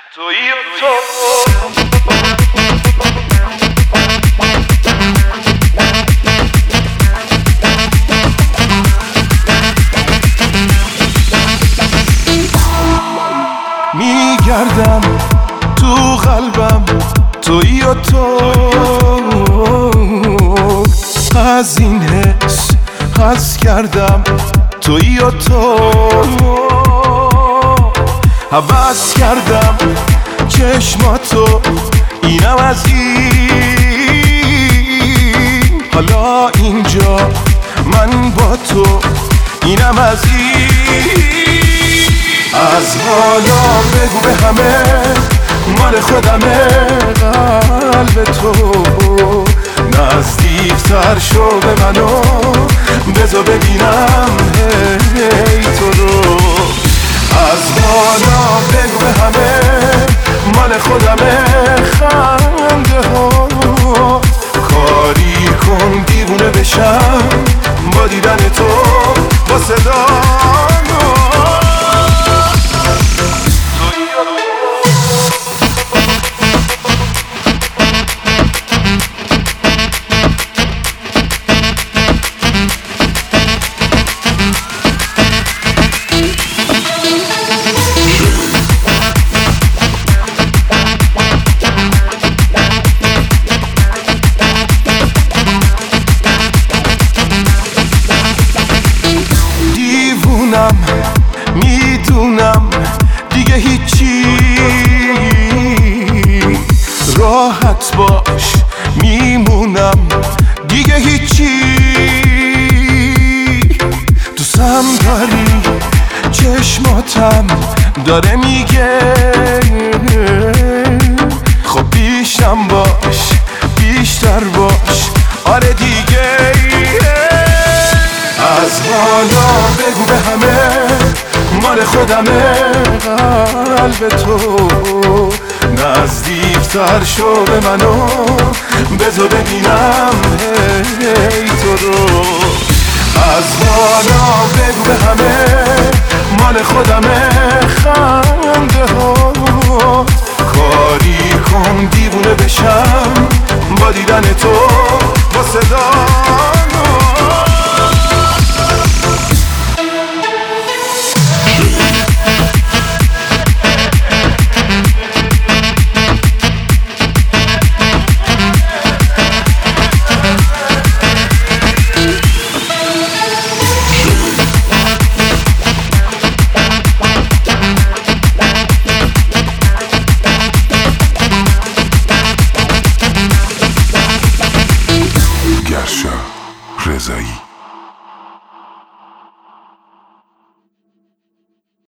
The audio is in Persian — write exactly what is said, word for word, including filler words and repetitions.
تویی تو میگردم تو قلبم، تویی و تو. از این حس حس کردم، تویی و تو. حوض کردم چشماتو، اینم از این. حالا اینجا من با تو، اینم از این. از حالا بگو به همه مال خودمه قلب تو. نزدیکتر شو به منو، بذار ببینم هی تو رو. از حالا بگو به همه مال خودمه خنده ها. کاری کن دیوونه بشم با دیدن تو، با صدا. میدونم دیگه هیچی، راحت باش میمونم دیگه هیچی. دوستم داری چشماتم داره میگه، خب بیشم باش بیشتر باش، آره دیگه. از حالا بگو به همه مال خودمه قلب تو. نزدیکتر شو به منو، بذار ببینم هی تو رو. از حالا بگو به همه مال خودمه خنده ها. کاری کن دیوونه بشم با دیدن تو، با صدا. رضایی